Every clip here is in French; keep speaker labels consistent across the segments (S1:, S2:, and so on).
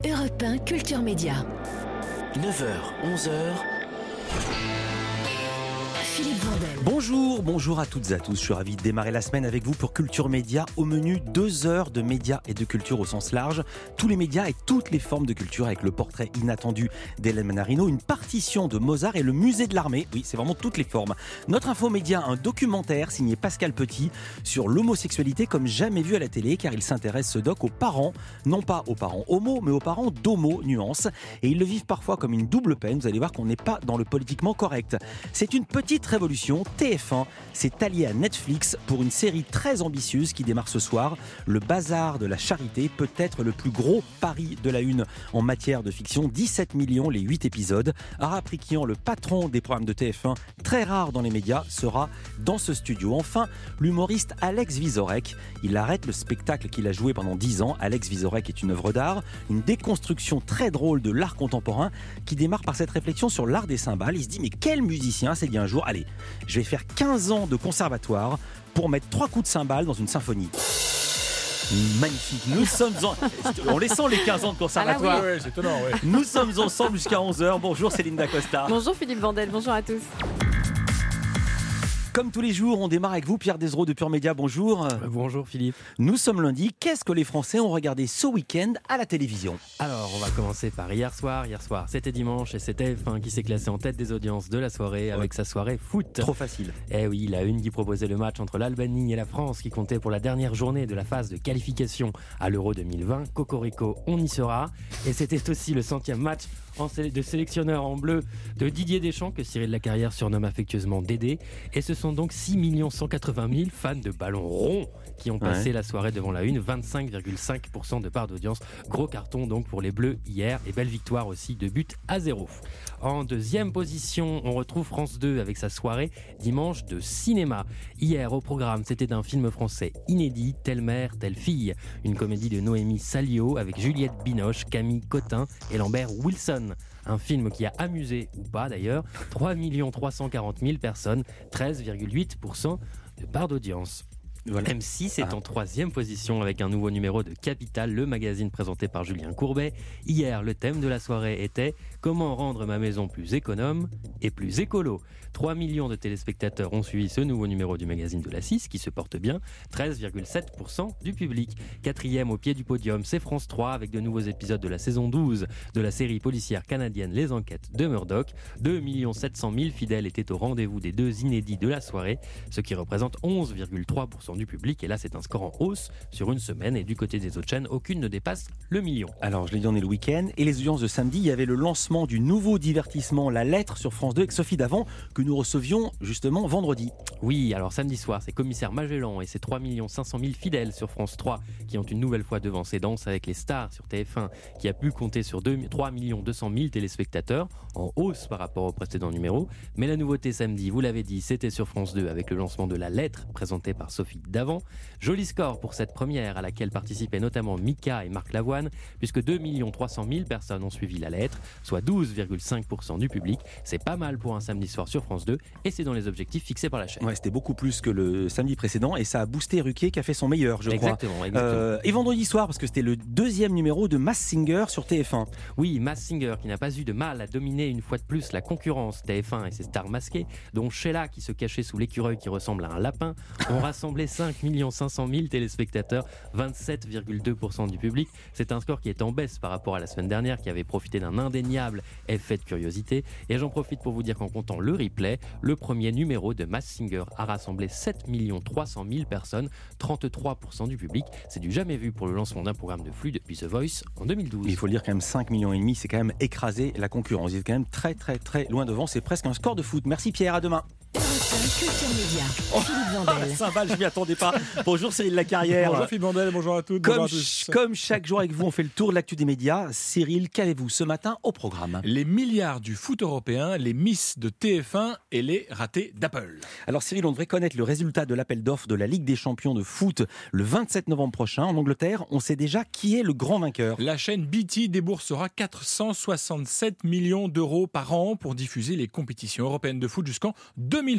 S1: Europe 1 Culture Média.
S2: 9h, 11h.
S1: Philippe Vandel.
S3: Bonjour à toutes et à tous. Je suis ravi de démarrer la semaine avec vous pour Culture Média. Au menu, 2 heures de médias et de culture au sens large. Tous les médias et toutes les formes de culture avec le portrait inattendu d'Hélène Manarino, une partition de Mozart et le musée de l'armée. Oui, c'est vraiment toutes les formes. Notre info média, un documentaire signé Pascal Petit sur l'homosexualité comme jamais vu à la télé, car il s'intéresse ce doc aux parents, non pas aux parents homo, mais aux parents d'homo, nuance. Et ils le vivent parfois comme une double peine. Vous allez voir qu'on n'est pas dans le politiquement correct. C'est une petite révolution. TF1 s'est allié à Netflix pour une série très ambitieuse qui démarre ce soir. Le Bazar de la Charité, peut-être le plus gros pari de la une en matière de fiction. 17 millions les 8 épisodes. Ara Prikian, le patron des programmes de TF1, très rare dans les médias, sera dans ce studio. Enfin, l'humoriste Alex Vizorek. Il arrête le spectacle qu'il a joué pendant 10 ans. Alex Vizorek est une œuvre d'art, une déconstruction très drôle de l'art contemporain qui démarre par cette réflexion sur l'art des cymbales. Il se dit, mais quel musicien s'est dit un jour, allez, je vais faire 15 ans de conservatoire pour mettre 3 coups de cymbale dans une symphonie. Magnifique. Nous sommes on les sent les 15 ans de conservatoire.
S4: Ah oui. C'est étonnant, ouais.
S3: Nous sommes ensemble jusqu'à 11h. Bonjour Céline Dacosta.
S5: Bonjour Philippe Vandel, bonjour à tous.
S3: Comme tous les jours, on démarre avec vous, Pierre Desreaux de Pure Média. Bonjour.
S6: Bonjour Philippe.
S3: Nous sommes lundi. Qu'est-ce que les Français ont regardé ce week-end à la télévision ?
S6: Alors, on va commencer par hier soir. Hier soir, c'était dimanche et c'était TF1 qui s'est classé en tête des audiences de la soirée avec sa soirée foot.
S3: Trop facile.
S6: Eh oui, la une qui proposait le match entre l'Albanie et la France qui comptait pour la dernière journée de la phase de qualification à l'Euro 2020. Cocorico, on y sera. Et c'était aussi le 100e match de sélectionneur en bleu de Didier Deschamps que Cyril Lacarrière surnomme affectueusement Dédé. Et ce sont donc 6 180 000 fans de ballon rond qui ont passé la soirée devant la une, 25,5% de part d'audience. Gros carton donc pour les Bleus hier et belle victoire aussi de but à 0. En deuxième position, on retrouve France 2 avec sa soirée dimanche de cinéma. Hier au programme, c'était d'un film français inédit, Telle mère, telle fille. Une comédie de Noémie Salio avec Juliette Binoche, Camille Cotin et Lambert Wilson. Un film qui a amusé, ou pas d'ailleurs, 3 340 000 personnes, 13,8% de part d'audience. Voilà. M6 est en troisième position avec un nouveau numéro de Capital, le magazine présenté par Julien Courbet. Hier, le thème de la soirée était « Comment rendre ma maison plus économe et plus écolo ?» 3 millions de téléspectateurs ont suivi ce nouveau numéro du magazine de la 6 qui se porte bien, 13,7% du public. Quatrième au pied du podium, c'est France 3 avec de nouveaux épisodes de la saison 12 de la série policière canadienne Les Enquêtes de Murdoch. 2 700 000 fidèles étaient au rendez-vous des deux inédits de la soirée, ce qui représente 11,3% du public. Et là, c'est un score en hausse sur une semaine. Et du côté des autres chaînes, aucune ne dépasse le million.
S3: Alors, je l'ai dit, on est le week-end. Et les audiences de samedi, il y avait le lancement du nouveau divertissement La Lettre sur France 2 avec Sophie Davant, que nous recevions justement vendredi.
S6: Oui, alors samedi soir, c'est Commissaire Magellan et ses 3 500 000 fidèles sur France 3 qui ont une nouvelle fois devancé Danse avec les stars sur TF1 qui a pu compter sur 3 200 000 téléspectateurs en hausse par rapport au précédent numéro. Mais la nouveauté samedi, vous l'avez dit, c'était sur France 2 avec le lancement de La Lettre présentée par Sophie Davant. Joli score pour cette première à laquelle participaient notamment Mika et Marc Lavoine puisque 2 300 000 personnes ont suivi La Lettre, soit 12,5% du public. C'est pas mal pour un samedi soir sur France 2 et c'est dans les objectifs fixés par la chaîne.
S3: Ouais, c'était beaucoup plus que le samedi précédent et ça a boosté Ruquier qui a fait son meilleur, je crois.
S6: Exactement.
S3: Et vendredi soir, parce que c'était le deuxième numéro de Masked Singer sur TF1.
S6: Oui, Masked Singer qui n'a pas eu de mal à dominer une fois de plus la concurrence TF1 et ses stars masquées, dont Sheila qui se cachait sous l'écureuil qui ressemble à un lapin, ont rassemblé 5 500 000 téléspectateurs, 27,2% du public. C'est un score qui est en baisse par rapport à la semaine dernière qui avait profité d'un indéniable effet de curiosité. Et j'en profite pour vous dire qu'en comptant le replay, le premier numéro de Masked Singer a rassemblé 7 300 000 personnes, 33% du public. C'est du jamais vu pour le lancement d'un programme de flux depuis The Voice en 2012.
S3: Il faut le dire quand même, 5,5 millions, c'est quand même écrasé la concurrence. Il est quand même très très très loin devant. C'est presque un score de foot. Merci Pierre, à demain.
S1: Culture Média. Philippe Vandel.
S3: Cymbale, je m'y attendais pas. Bonjour Cyril Lacarrière.
S4: Bonjour Philippe Vandel, bonjour à toutes, bonjour à tous.
S3: Comme chaque jour avec vous, on fait le tour de l'actu des médias. Cyril, qu'avez-vous ce matin au programme ?
S4: Les milliards du foot européen, les Miss de TF1 et les ratés d'Apple.
S3: Alors Cyril, on devrait connaître le résultat de l'appel d'offres de la Ligue des champions de foot le 27 novembre prochain. En Angleterre, on sait déjà qui est le grand vainqueur.
S4: La chaîne BT déboursera 467 millions d'euros par an pour diffuser les compétitions européennes de foot jusqu'en 2024.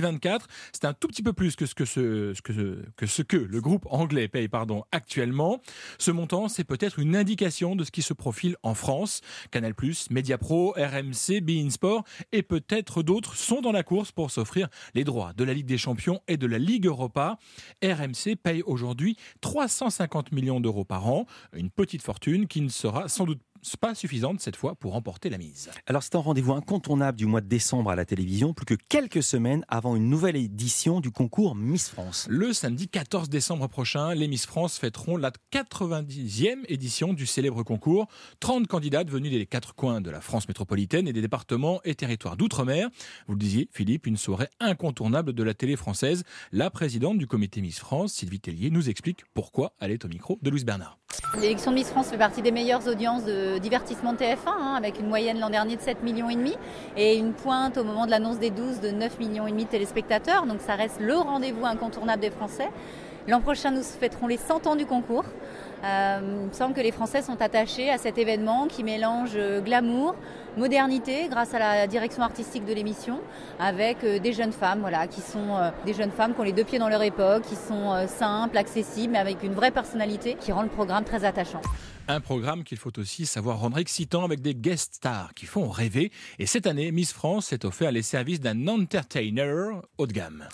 S4: 2024. C'est un tout petit peu plus que ce que le groupe anglais paye actuellement. Ce montant, c'est peut-être une indication de ce qui se profile en France. Canal+, Mediapro, RMC, beIN Sport et peut-être d'autres sont dans la course pour s'offrir les droits de la Ligue des Champions et de la Ligue Europa. RMC paye aujourd'hui 350 millions d'euros par an, une petite fortune qui ne sera sans doute pas suffisante cette fois pour remporter la mise.
S3: Alors c'est un rendez-vous incontournable du mois de décembre à la télévision, plus que quelques semaines avant une nouvelle édition du concours Miss France.
S4: Le samedi 14 décembre prochain, les Miss France fêteront la 90e édition du célèbre concours. 30 candidates venues des 4 coins de la France métropolitaine et des départements et territoires d'outre-mer. Vous le disiez, Philippe, une soirée incontournable de la télé française. La présidente du comité Miss France, Sylvie Tellier, nous explique pourquoi elle est au micro de Louise Bernard.
S5: L'élection de Miss France fait partie des meilleures audiences de divertissement de TF1, avec une moyenne l'an dernier de 7,5 millions et une pointe au moment de l'annonce des 12 de 9,5 millions de téléspectateurs. Donc ça reste le rendez-vous incontournable des Français. L'an prochain, nous fêterons les 100 ans du concours. Il me semble que les Français sont attachés à cet événement qui mélange glamour, modernité grâce à la direction artistique de l'émission, avec des jeunes femmes, qui sont des jeunes femmes qui ont les deux pieds dans leur époque, qui sont simples, accessibles, mais avec une vraie personnalité qui rend le programme très attachant.
S4: Un programme qu'il faut aussi savoir rendre excitant avec des guest stars qui font rêver. Et cette année, Miss France s'est offert les services d'un entertainer haut de gamme.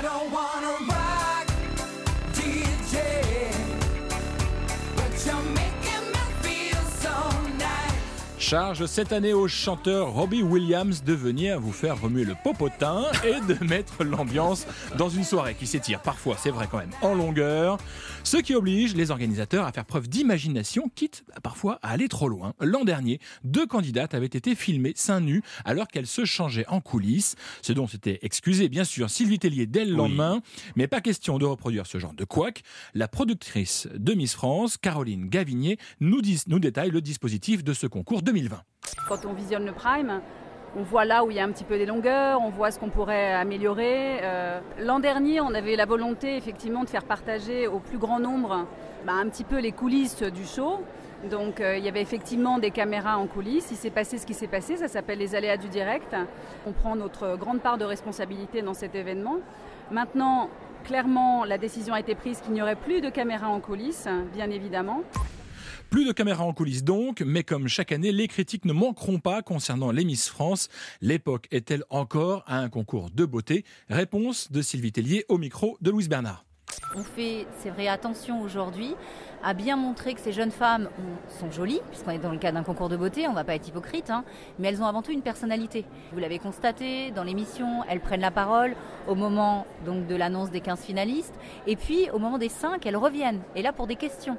S4: Charge cette année au chanteur Robbie Williams de venir vous faire remuer le popotin et de mettre l'ambiance dans une soirée qui s'étire parfois, c'est vrai quand même, en longueur. Ce qui oblige les organisateurs à faire preuve d'imagination, quitte parfois à aller trop loin. L'an dernier, 2 candidates avaient été filmées seins nus alors qu'elles se changeaient en coulisses. Ce dont s'était excusé, bien sûr, Sylvie Tellier dès le lendemain. Mais pas question de reproduire ce genre de couac. La productrice de Miss France, Caroline Gavinier, nous détaille le dispositif de ce concours 2020.
S7: Quand on visionne le prime, on voit là où il y a un petit peu des longueurs, on voit ce qu'on pourrait améliorer. L'an dernier, on avait la volonté effectivement de faire partager au plus grand nombre un petit peu les coulisses du show. Donc il y avait effectivement des caméras en coulisses. Il s'est passé ce qui s'est passé, ça s'appelle les aléas du direct. On prend notre grande part de responsabilité dans cet événement. Maintenant, clairement, la décision a été prise qu'il n'y aurait plus de caméras en coulisses, bien évidemment.
S4: Plus de caméras en coulisses donc, mais comme chaque année, les critiques ne manqueront pas concernant les Miss France. L'époque est-elle encore à un concours de beauté ? Réponse de Sylvie Tellier au micro de Louise Bernard.
S5: On fait, c'est vrai, attention aujourd'hui à bien montrer que ces jeunes femmes sont jolies, puisqu'on est dans le cadre d'un concours de beauté, on ne va pas être hypocrite, mais elles ont avant tout une personnalité. Vous l'avez constaté, dans l'émission, elles prennent la parole au moment donc, de l'annonce des 15 finalistes, et puis au moment des 5, elles reviennent, et là pour des questions.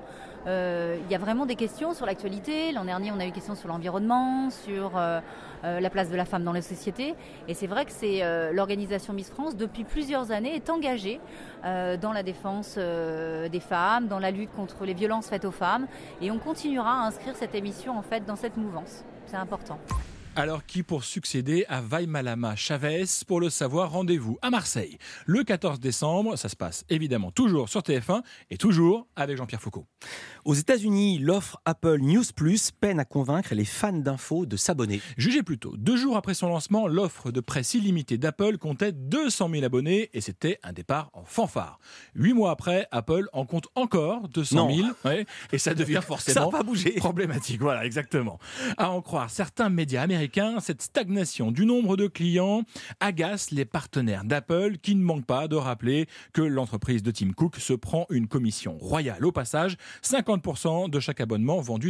S5: Il y a vraiment des questions sur l'actualité. L'an dernier, on a eu des questions sur l'environnement, sur la place de la femme dans la société. Et c'est vrai que c'est l'organisation Miss France, depuis plusieurs années, est engagée dans la défense des femmes, dans la lutte contre les violences faites aux femmes. Et on continuera à inscrire cette émission en fait, dans cette mouvance. C'est important.
S4: Alors qui pour succéder à Vaimalama Chavez? Pour le savoir, rendez-vous à Marseille le 14 décembre. Ça se passe évidemment toujours sur TF1 et toujours avec Jean-Pierre Foucault.
S3: Aux États-Unis, l'offre Apple News Plus peine à convaincre les fans d'infos de s'abonner.
S4: Jugez plutôt, 2 jours après son lancement, l'offre de presse illimitée d'Apple comptait 200 000 abonnés et c'était un départ en fanfare. 8 mois après, Apple en compte encore 200 000 et ça devient forcément problématique. Voilà, exactement. À en croire certains médias américains, cette stagnation du nombre de clients agace les partenaires d'Apple qui ne manquent pas de rappeler que l'entreprise de Tim Cook se prend une commission royale au passage, 50% de chaque abonnement vendu,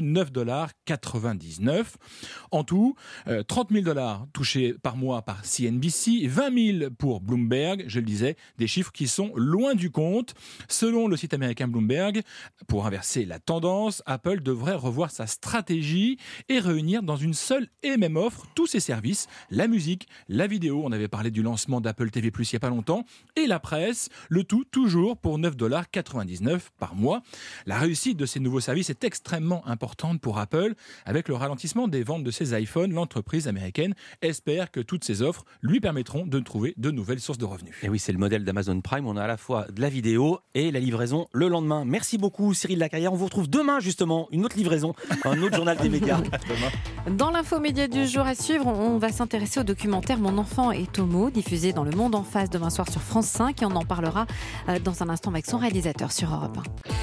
S4: $9,99. En tout, $30 000 touchés par mois par CNBC, 20 000 pour Bloomberg, je le disais, des chiffres qui sont loin du compte. Selon le site américain Bloomberg, pour inverser la tendance, Apple devrait revoir sa stratégie et réunir dans une seule et même offre tous ses services, la musique, la vidéo, on avait parlé du lancement d'Apple TV+, il n'y a pas longtemps, et la presse, le tout toujours pour $9,99 par mois. La réussite de ces nouveaux services est extrêmement importante pour Apple. Avec le ralentissement des ventes de ses iPhones, l'entreprise américaine espère que toutes ces offres lui permettront de trouver de nouvelles sources de revenus.
S3: Et oui, c'est le modèle d'Amazon Prime, on a à la fois de la vidéo et la livraison le lendemain. Merci beaucoup Cyril Lacarrière, on vous retrouve demain justement, une autre livraison, un autre journal des médias.
S8: Dans l'infomédia du jour, jours à suivre, on va s'intéresser au documentaire Mon enfant est homo, diffusé dans Le Monde en face demain soir sur France 5 et on en parlera dans un instant avec son réalisateur sur Europe 1.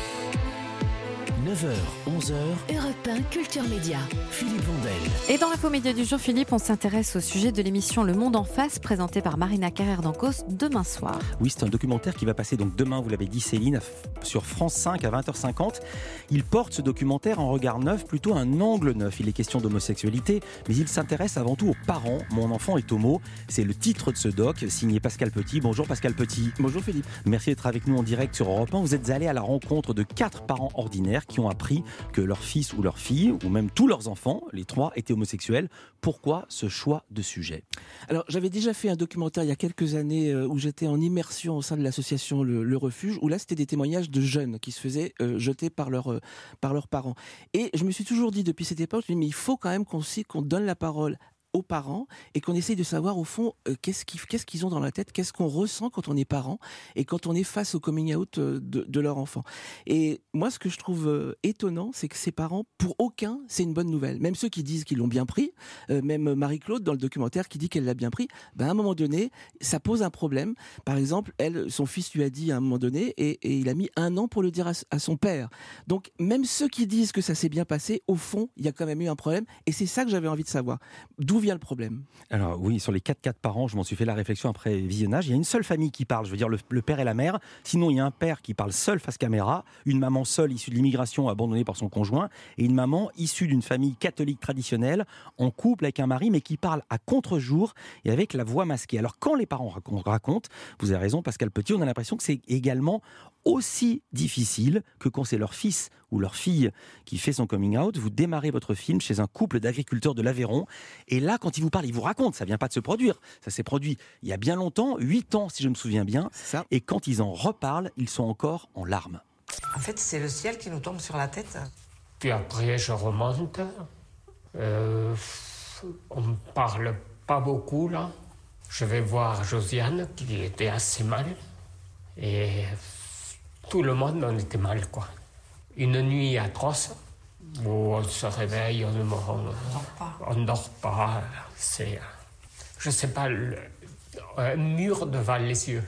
S2: 9h, 11h,
S1: Europe 1 Culture Média.
S2: Philippe Vandel.
S8: Et dans l'info média du jour, Philippe, on s'intéresse au sujet de l'émission Le Monde en face, présentée par Marina Carrère d'Ancos demain soir.
S3: Oui, c'est un documentaire qui va passer donc demain, vous l'avez dit Céline, sur France 5 à 20h50. Il porte ce documentaire en regard neuf, plutôt un angle neuf. Il est question d'homosexualité, mais il s'intéresse avant tout aux parents. Mon enfant est homo, c'est le titre de ce doc, signé Pascal Petit. Bonjour Pascal Petit.
S9: Bonjour Philippe.
S3: Merci d'être avec nous en direct sur Europe 1. Vous êtes allé à la rencontre de 4 parents ordinaires qui ont appris que leur fils ou leur fille, ou même tous leurs enfants, les 3, étaient homosexuels. Pourquoi ce choix de sujet ?
S9: Alors, j'avais déjà fait un documentaire il y a quelques années où j'étais en immersion au sein de l'association Le Refuge, où là, c'était des témoignages de jeunes qui se faisaient jeter par leurs parents. Et je me suis toujours dit depuis cette époque, mais il faut quand même qu'on donne la parole aux parents et qu'on essaye de savoir au fond qu'est-ce qu'ils ont dans la tête, qu'est-ce qu'on ressent quand on est parent et quand on est face au coming out de leur enfant. Et moi, ce que je trouve étonnant, c'est que ces parents, pour aucun, c'est une bonne nouvelle. Même ceux qui disent qu'ils l'ont bien pris, même Marie-Claude dans le documentaire qui dit qu'elle l'a bien pris, à un moment donné, ça pose un problème. Par exemple, son fils lui a dit à un moment donné et il a mis 1 an pour le dire à son père. Donc, même ceux qui disent que ça s'est bien passé, au fond, il y a quand même eu un problème et c'est ça que j'avais envie de savoir. D'où vient le problème ?
S3: Alors oui, sur les 4 parents, je m'en suis fait la réflexion après visionnage. Il y a une seule famille qui parle, je veux dire le père et la mère. Sinon, il y a un père qui parle seul face caméra, une maman seule issue de l'immigration abandonnée par son conjoint, et une maman issue d'une famille catholique traditionnelle, en couple avec un mari, mais qui parle à contre-jour et avec la voix masquée. Alors quand les parents racontent, vous avez raison Pascal Petit, on a l'impression que c'est également aussi difficile que quand c'est leur fils ou leur fille qui fait son coming out. Vous démarrez votre film chez un couple d'agriculteurs de l'Aveyron et là quand il vous parle, il vous raconte, ça vient pas de se produire, ça s'est produit il y a bien longtemps, 8 ans si je me souviens bien,
S9: ça.
S3: Et quand ils en reparlent, ils sont encore en larmes.
S10: En fait, c'est le ciel qui nous tombe sur la tête.
S11: Puis après, je remonte. On ne parle pas beaucoup là. Je vais voir Josiane qui était assez mal et tout le monde en était mal, quoi. Une nuit atroce où on se réveille, on ne dort pas. C'est, je sais pas, un mur devant les yeux.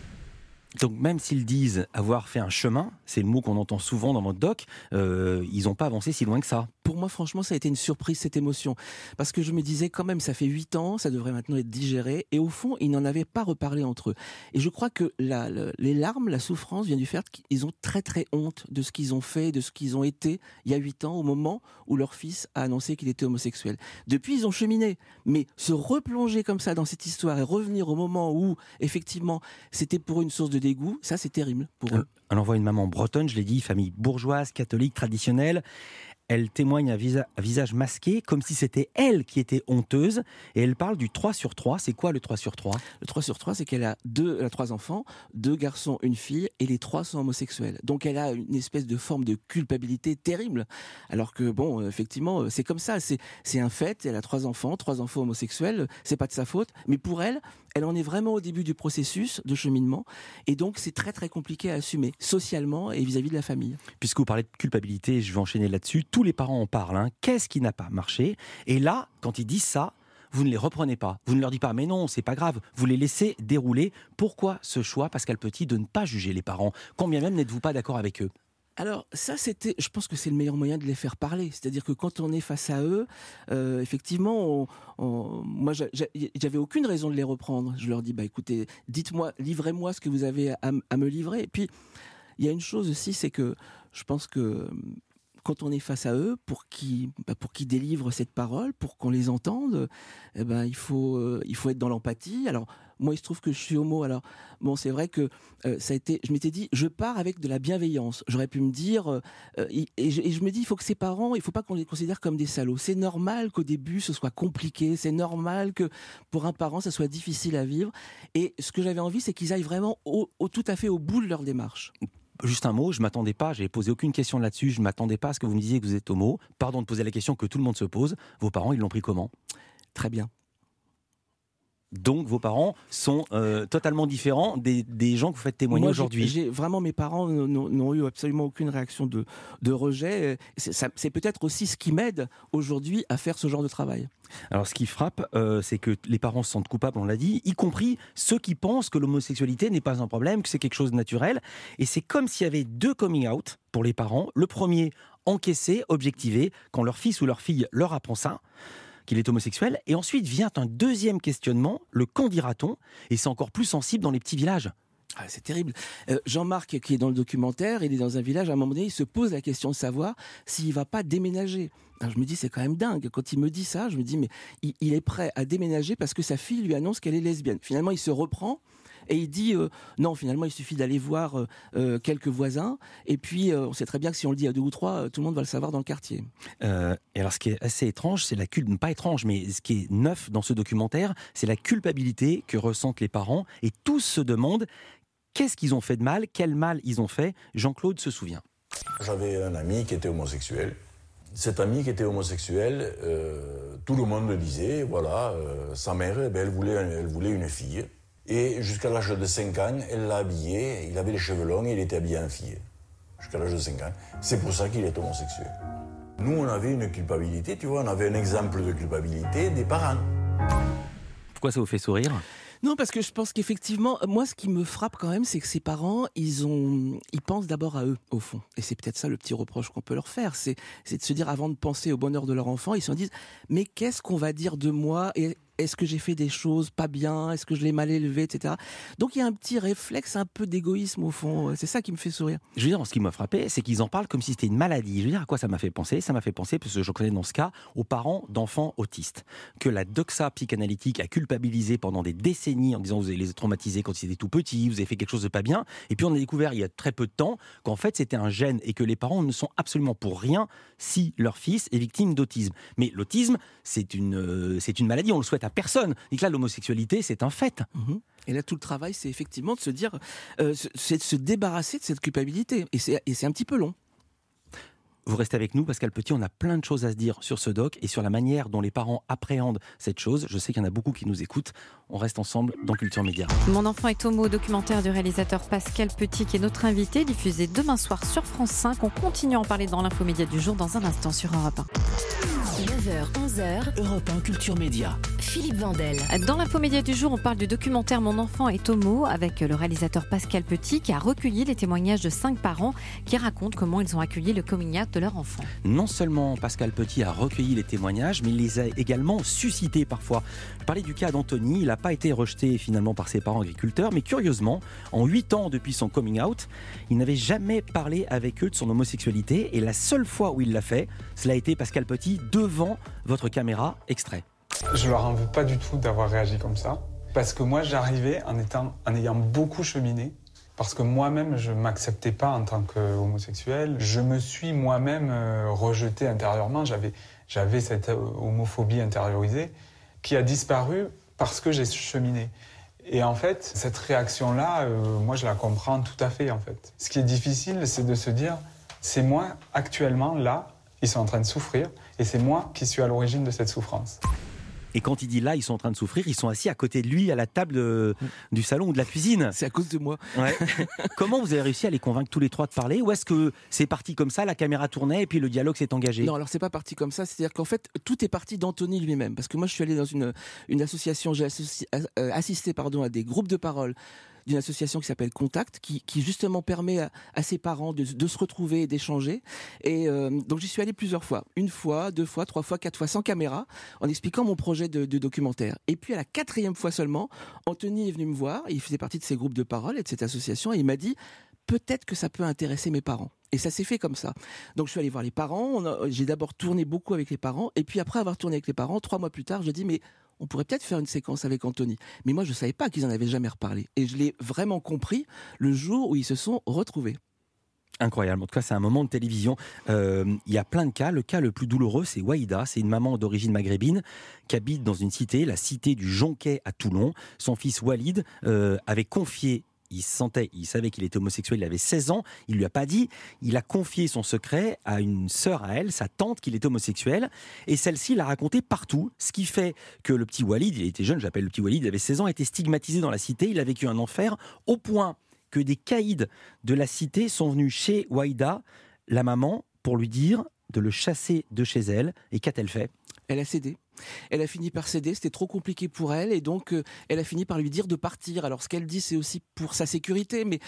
S3: Donc même s'ils disent avoir fait un chemin, c'est le mot qu'on entend souvent dans votre doc, ils n'ont pas avancé si loin que ça.
S9: Pour moi, franchement, ça a été une surprise, cette émotion. Parce que je me disais, quand même, ça fait 8 ans, ça devrait maintenant être digéré. Et au fond, ils n'en avaient pas reparlé entre eux. Et je crois que les larmes, la souffrance vient du fait qu'ils ont très très honte de ce qu'ils ont fait, de ce qu'ils ont été il y a 8 ans, au moment où leur fils a annoncé qu'il était homosexuel. Depuis, ils ont cheminé. Mais se replonger comme ça dans cette histoire et revenir au moment où, effectivement, c'était pour une source de dégoût, ça, c'est terrible pour eux.
S3: On voit une maman bretonne, je l'ai dit, famille bourgeoise, catholique, traditionnelle. Elle témoigne à visage masqué, comme si c'était elle qui était honteuse. Et elle parle du 3 sur 3. C'est quoi le 3 sur 3 ?
S9: Le 3 sur 3, c'est qu'elle a 3 enfants, 2 garçons, une fille, et les 3 sont homosexuels. Donc elle a une espèce de forme de culpabilité terrible. Alors que, bon, effectivement, c'est comme ça. C'est un fait. Elle a 3 enfants homosexuels. C'est pas de sa faute. Mais pour elle en est vraiment au début du processus de cheminement. Et donc, c'est très, très compliqué à assumer, socialement et vis-à-vis de la famille.
S3: Puisque vous parlez de culpabilité, je vais enchaîner là-dessus. Tous les parents en parlent. Qu'est-ce qui n'a pas marché ? Et là, quand ils disent ça, vous ne les reprenez pas. Vous ne leur dites pas, mais non, c'est pas grave. Vous les laissez dérouler. Pourquoi ce choix, Pascal Petit, de ne pas juger les parents ? Combien même n'êtes-vous pas d'accord avec eux ?
S9: Alors ça, je pense que c'est le meilleur moyen de les faire parler. C'est-à-dire que quand on est face à eux, effectivement, moi, j'avais aucune raison de les reprendre. Je leur dis, écoutez, dites-moi, livrez-moi ce que vous avez à me livrer. Et puis, il y a une chose aussi, c'est que je pense que quand on est face à eux, pour qu'ils délivrent cette parole, pour qu'on les entende, il faut être dans l'empathie. Alors, moi, il se trouve que je suis homo. Alors, bon, c'est vrai que je m'étais dit, je pars avec de la bienveillance. J'aurais pu me dire, et je me dis, il faut que ces parents, il faut pas qu'on les considère comme des salauds. C'est normal qu'au début, ce soit compliqué. C'est normal que pour un parent, ça soit difficile à vivre. Et ce que j'avais envie, c'est qu'ils aillent vraiment tout à fait au bout de leur démarche.
S3: Juste un mot, je m'attendais pas, j'avais posé aucune question là-dessus, je m'attendais pas à ce que vous me disiez que vous êtes homo. Pardon de poser la question que tout le monde se pose. Vos parents, ils l'ont pris comment ?
S9: Très bien.
S3: Donc vos parents sont totalement différents des gens que vous faites témoigner aujourd'hui.
S9: Vraiment, mes parents n'ont eu absolument aucune réaction de rejet. C'est peut-être aussi ce qui m'aide aujourd'hui à faire ce genre de travail.
S3: Alors ce qui frappe, c'est que les parents se sentent coupables, on l'a dit, y compris ceux qui pensent que l'homosexualité n'est pas un problème, que c'est quelque chose de naturel. Et c'est comme s'il y avait 2 coming out pour les parents. Le premier, encaissé, objectivé, quand leur fils ou leur fille leur apprend ça, qu'il est homosexuel, et ensuite vient un deuxième questionnement, le qu'en dira-t-on, et c'est encore plus sensible dans les petits villages.
S9: Ah, c'est terrible. Jean-Marc, qui est dans le documentaire, il est dans un village, à un moment donné, il se pose la question de savoir s'il ne va pas déménager. Alors, je me dis, c'est quand même dingue. Quand il me dit ça, je me dis, mais il est prêt à déménager parce que sa fille lui annonce qu'elle est lesbienne. Finalement, il se reprend. Et il dit, non, finalement, il suffit d'aller voir quelques voisins. Et puis, on sait très bien que si on le dit à 2 ou 3, tout le monde va le savoir dans le quartier.
S3: Et alors, ce qui est assez étrange, c'est pas étrange, mais ce qui est neuf dans ce documentaire, c'est la culpabilité que ressentent les parents. Et tous se demandent, qu'est-ce qu'ils ont fait de mal? Quel mal ils ont fait? Jean-Claude se souvient.
S12: J'avais un ami qui était homosexuel. Cet ami qui était homosexuel, tout le monde le disait, voilà, sa mère, elle voulait une fille. Et jusqu'à l'âge de 5 ans, elle l'a habillé, il avait les cheveux longs et il était habillé en fille. Jusqu'à l'âge de 5 ans. C'est pour ça qu'il est homosexuel. Nous, on avait une culpabilité, tu vois, on avait un exemple de culpabilité des parents.
S3: Pourquoi ça vous fait sourire ?
S9: Non, parce que je pense qu'effectivement, moi, ce qui me frappe quand même, c'est que ces parents, ils pensent d'abord à eux, au fond. Et c'est peut-être ça le petit reproche qu'on peut leur faire. C'est de se dire, avant de penser au bonheur de leur enfant, ils se disent, mais qu'est-ce qu'on va dire de moi ? Et est-ce que j'ai fait des choses pas bien ? Est-ce que je l'ai mal élevé, etc. Donc il y a un petit réflexe un peu d'égoïsme au fond. C'est ça qui me fait sourire.
S3: Je veux dire, ce qui m'a frappé, c'est qu'ils en parlent comme si c'était une maladie. Je veux dire, à quoi ça m'a fait penser ? Ça m'a fait penser, parce que je connais dans ce cas, aux parents d'enfants autistes. Que la doxa psychanalytique a culpabilisé pendant des décennies en disant vous les traumatisés quand ils étaient tout petits, vous avez fait quelque chose de pas bien. Et puis on a découvert il y a très peu de temps qu'en fait c'était un gène et que les parents ne sont absolument pour rien si leur fils est victime d'autisme. Mais l'autisme, c'est une maladie, on le souhaite à personne. Et que là, l'homosexualité, c'est un fait.
S9: Et là, tout le travail, c'est effectivement de se dire, c'est de se débarrasser de cette culpabilité. Et c'est un petit peu long.
S3: Vous restez avec nous, Pascal Petit, on a plein de choses à se dire sur ce doc et sur la manière dont les parents appréhendent cette chose. Je sais qu'il y en a beaucoup qui nous écoutent. On reste ensemble dans Culture Média.
S8: Mon enfant est homo, documentaire du réalisateur Pascal Petit, qui est notre invité, diffusé demain soir sur France 5. On continue à en parler dans l'infomédia du jour dans un instant sur Europe 1.
S1: 9h, 11h,
S2: Europe 1 Culture Média.
S1: Philippe Vandel.
S8: Dans l'infomédia du jour, on parle du documentaire Mon enfant est homo avec le réalisateur Pascal Petit qui a recueilli les témoignages de 5 parents qui racontent comment ils ont accueilli le coming out de leur enfant.
S3: Non seulement Pascal Petit a recueilli les témoignages, mais il les a également suscités parfois. Je parlais du cas d'Anthony, il n'a pas été rejeté finalement par ses parents agriculteurs, mais curieusement, en 8 ans depuis son coming out, il n'avait jamais parlé avec eux de son homosexualité et la seule fois où il l'a fait, cela a été Pascal Petit devant votre caméra. Extrait.
S13: Je leur en veux pas du tout d'avoir réagi comme ça, parce que moi j'arrivais en ayant beaucoup cheminé, parce que moi-même je m'acceptais pas en tant qu'homosexuel, je me suis moi-même rejeté intérieurement, j'avais cette homophobie intériorisée qui a disparu parce que j'ai cheminé. Et en fait, cette réaction-là, moi je la comprends tout à fait en fait. Ce qui est difficile, c'est de se dire, c'est moi actuellement là, ils sont en train de souffrir, et c'est moi qui suis à l'origine de cette souffrance.
S3: Et quand il dit là, ils sont en train de souffrir, ils sont assis à côté de lui à la table du salon ou de la cuisine.
S9: C'est à cause de moi.
S3: Ouais. Comment vous avez réussi à les convaincre tous les trois de parler ? Ou est-ce que c'est parti comme ça, la caméra tournait et puis le dialogue s'est engagé ?
S9: Non, alors c'est pas parti comme ça. C'est-à-dire qu'en fait, tout est parti d'Anthony lui-même. Parce que moi, je suis allé dans une association, j'ai assisté à des groupes de parole d'une association qui s'appelle Contact, qui justement permet à ses parents de se retrouver et d'échanger. Et donc j'y suis allé plusieurs fois. 1 fois, 2 fois, 3 fois, 4 fois, sans caméra, en expliquant mon projet de documentaire. Et puis à la 4e fois seulement, Anthony est venu me voir, il faisait partie de ces groupes de parole et de cette association, et il m'a dit « peut-être que ça peut intéresser mes parents ». Et ça s'est fait comme ça. Donc je suis allé voir les parents, j'ai d'abord tourné beaucoup avec les parents, et puis après avoir tourné avec les parents, 3 mois plus tard, je dis « mais on pourrait peut-être faire une séquence avec Anthony ». Mais moi, je ne savais pas qu'ils en avaient jamais reparlé. Et je l'ai vraiment compris le jour où ils se sont retrouvés.
S3: Incroyable. En tout cas, c'est un moment de télévision. Il y a plein de cas. Le cas le plus douloureux, c'est Waïda. C'est une maman d'origine maghrébine qui habite dans une cité, la cité du Jonquet à Toulon. Son fils Walid avait confié il savait qu'il était homosexuel, il avait 16 ans, il lui a pas dit, il a confié son secret à une sœur à elle, sa tante, qu'il était homosexuel, et celle-ci l'a raconté partout, ce qui fait que le petit Walid, il était jeune, j'appelle le petit Walid, il avait 16 ans, était stigmatisé dans la cité, il a vécu un enfer, au point que des caïds de la cité sont venus chez Waïda, la maman, pour lui dire de le chasser de chez elle, et qu'a-t-elle fait ?
S9: Elle a cédé. Elle a fini par céder, c'était trop compliqué pour elle et donc elle a fini par lui dire de partir. Alors ce qu'elle dit c'est aussi pour sa sécurité mais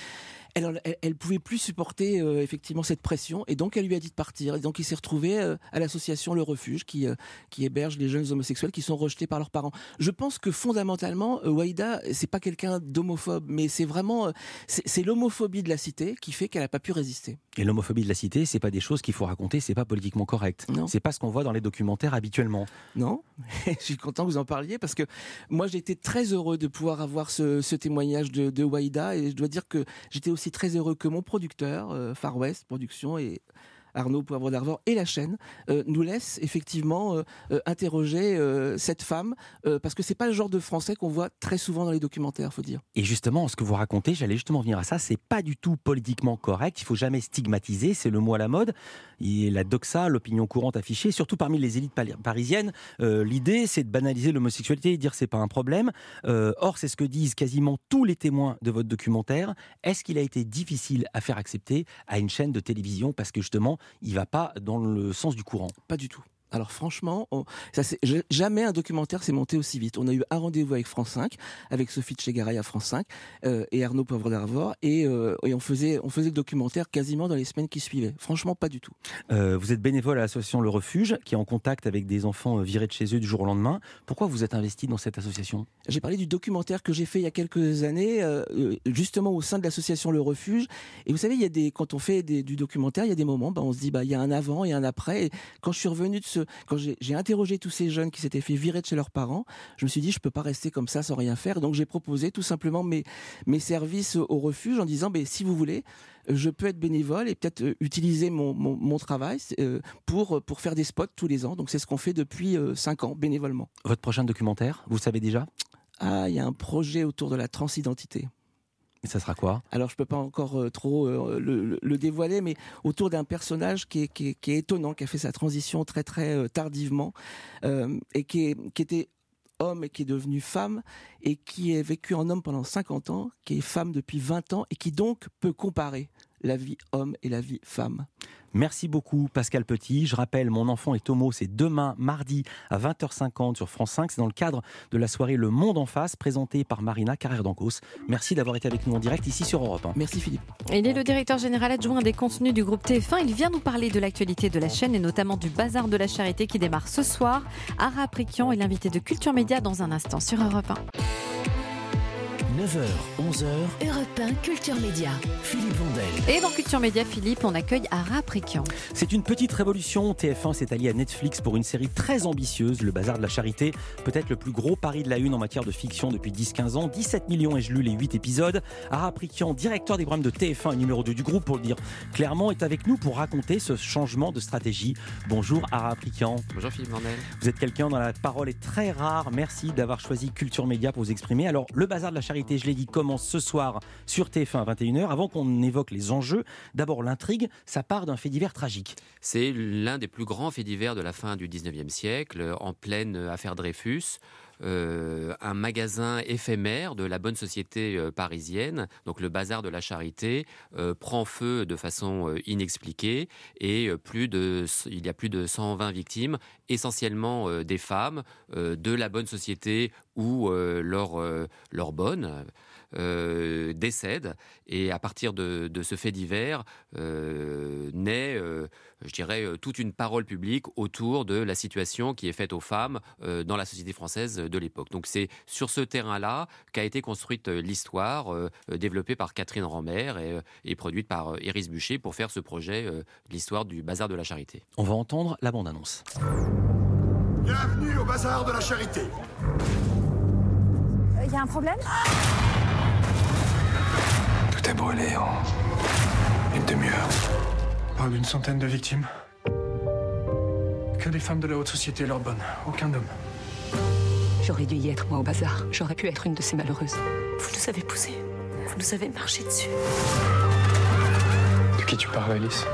S9: elle pouvait plus supporter effectivement cette pression et donc elle lui a dit de partir. Et donc il s'est retrouvé à l'association Le Refuge qui héberge les jeunes homosexuels qui sont rejetés par leurs parents. Je pense que fondamentalement Waïda c'est pas quelqu'un d'homophobe mais c'est vraiment c'est l'homophobie de la cité qui fait qu'elle n'a pas pu résister.
S3: Et l'homophobie de la cité c'est pas des choses qu'il faut raconter, c'est pas politiquement correct.
S9: Non.
S3: C'est pas ce qu'on voit dans les documentaires habituellement.
S9: Non. Je suis content que vous en parliez parce que moi j'étais très heureux de pouvoir avoir ce témoignage de Waïda et je dois dire que j'étais aussi très heureux que mon producteur Far West Productions et Arnaud Poivre d'Arvor et la chaîne nous laissent effectivement interroger cette femme parce que c'est pas le genre de français qu'on voit très souvent dans les documentaires, faut dire.
S3: Et justement, ce que vous racontez, j'allais justement venir à ça, c'est pas du tout politiquement correct, il faut jamais stigmatiser, c'est le mot à la mode. Et la doxa, l'opinion courante affichée, surtout parmi les élites parisiennes, l'idée c'est de banaliser l'homosexualité et dire c'est pas un problème. Or, c'est ce que disent quasiment tous les témoins de votre documentaire. Est-ce qu'il a été difficile à faire accepter à une chaîne de télévision parce que justement il va pas dans le sens du courant?
S9: Pas du tout. Alors franchement, jamais un documentaire s'est monté aussi vite. On a eu un rendez-vous avec France 5, avec Sophie Tchegaray à France 5 et Arnaud Poivre d'Arvor et on faisait le documentaire quasiment dans les semaines qui suivaient. Franchement, pas du tout.
S3: Vous êtes bénévole à l'association Le Refuge, qui est en contact avec des enfants virés de chez eux du jour au lendemain. Pourquoi vous êtes investi dans cette association?
S9: J'ai parlé du documentaire que j'ai fait il y a quelques années, justement au sein de l'association Le Refuge. Et vous savez, quand on fait du documentaire, il y a des moments, on se dit, il y a un avant et un après. Et quand je suis revenu quand j'ai interrogé tous ces jeunes qui s'étaient fait virer de chez leurs parents, je me suis dit je peux pas rester comme ça sans rien faire. Donc j'ai proposé tout simplement mes services au refuge en disant si vous voulez, je peux être bénévole et peut-être utiliser mon travail pour faire des spots tous les ans. Donc c'est ce qu'on fait depuis 5 ans bénévolement.
S3: Votre prochain documentaire, vous le savez déjà?
S9: Il y a un projet autour de la transidentité.
S3: Et ça sera quoi?
S9: Alors je peux pas encore trop le dévoiler, mais autour d'un personnage qui est étonnant, qui a fait sa transition très très tardivement et qui était homme et qui est devenu femme et qui a vécu en homme pendant 50 ans, qui est femme depuis 20 ans et qui donc peut comparer la vie homme et la vie femme.
S3: Merci beaucoup Pascal Petit. Je rappelle, Mon enfant est homo, c'est demain mardi à 20h50 sur France 5. C'est dans le cadre de la soirée Le Monde en face, présentée par Marina Carrère-Dancos. Merci d'avoir été avec nous en direct ici sur Europe 1.
S9: Merci Philippe.
S8: Il est le directeur général adjoint des contenus du groupe TF1. Il vient nous parler de l'actualité de la chaîne et notamment du Bazar de la Charité qui démarre ce soir. Ara Prikian est l'invité de Culture Média dans un instant sur Europe 1.
S2: 9h, 11h,
S1: Europe 1 Culture Média.
S2: Philippe Vandel.
S8: Et dans Culture Média, Philippe, on accueille Ara Prikian.
S3: C'est une petite révolution. TF1 s'est allié à Netflix pour une série très ambitieuse, Le Bazar de la Charité. Peut-être le plus gros pari de la une en matière de fiction depuis 10-15 ans. 17 millions ai-je lu les 8 épisodes. Ara Prikian, directeur des programmes de TF1 et numéro 2 du groupe, pour le dire clairement, est avec nous pour raconter ce changement de stratégie. Bonjour Ara Prikian.
S14: Bonjour Philippe Vandel.
S3: Vous êtes quelqu'un dont la parole est très rare. Merci d'avoir choisi Culture Média pour vous exprimer. Alors, Le Bazar de la Charité, je l'ai dit, commence ce soir sur TF1 à 21h. Avant qu'on évoque les enjeux, d'abord l'intrigue, ça part d'un fait divers tragique.
S14: C'est l'un des plus grands faits divers de la fin du 19e siècle, en pleine affaire Dreyfus. Un magasin éphémère de la bonne société parisienne, donc le Bazar de la Charité, prend feu de façon inexpliquée et il y a plus de 120 victimes, essentiellement des femmes de la bonne société ou leur bonne. Décèdent et à partir de ce fait divers naît, je dirais, toute une parole publique autour de la situation qui est faite aux femmes dans la société française de l'époque. Donc c'est sur ce terrain-là qu'a été construite l'histoire développée par Catherine Ranmer et produite par Iris Buchet pour faire ce projet de l'histoire du Bazar de la Charité.
S3: On va entendre la bande-annonce.
S15: Bienvenue au Bazar de la Charité.
S16: Y a un problème ?
S15: Tout est brûlé en une demi-heure.
S17: Pas d'une centaine de victimes. Que des femmes de la haute société, leur bonne. Aucun homme.
S16: J'aurais dû y être, moi, au bazar. J'aurais pu être une de ces malheureuses.
S18: Vous nous avez poussés.
S16: Vous nous avez marché dessus.
S17: De qui tu parles, Alice?